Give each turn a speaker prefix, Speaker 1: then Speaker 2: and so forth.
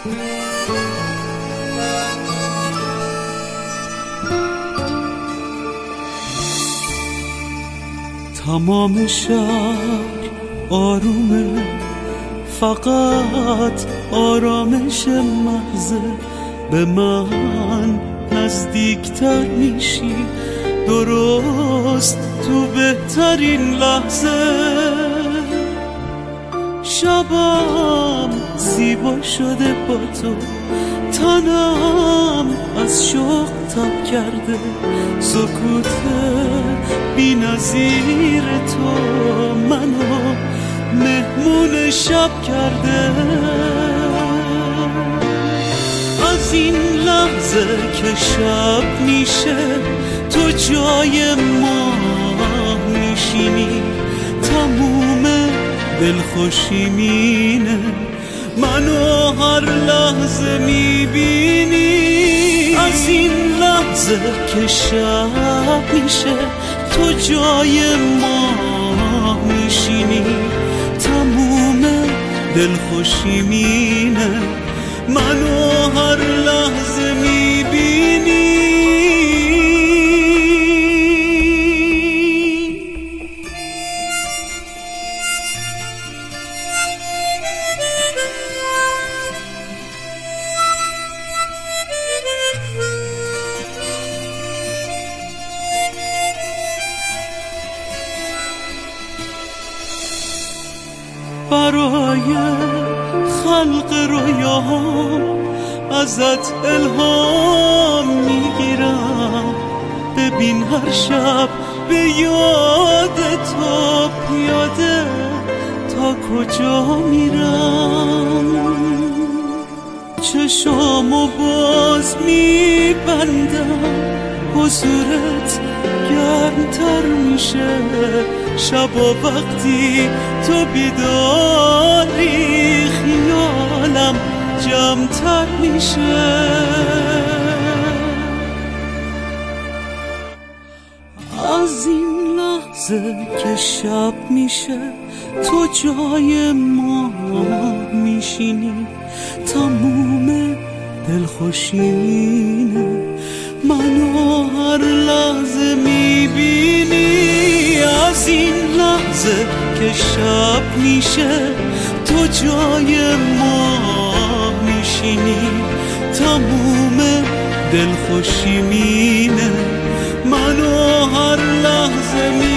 Speaker 1: تمام شهر آرومه، فقط آرامش محض به من نزدیکتر میشی، درست تو بهترین لحظه. شبم زیبا شده با تو، تنم از شوق تب کرده، سکوت بی نظیر تو منو مهمون شب کرده. از این لحظه که شب میشه تو جای ما میشینی، تموم دلخوشی مینه منو هر لحظه میبینی. از این لحظه که شب میشه تو جای ما میشینی، تموم دلخوشی مینه منو هر لحظه میبینی. برای خلق رویاها ازت الهام میگیرم، ببین هر شب به یاد تو پیاده تا کجا میرم. چشامو باز میبندم، حضورت گرمتر میشه شبا وقتی تو بیداری، خیالم جمعتر میشه. از این لحظه که شب میشه تو جای ما میشینی، تموم دلخوشینه منو هر لحظه میبینی. از این لحظه که شب میشه تو جای ما میشینی، تموم دلخوشی مینه منو هر لحظه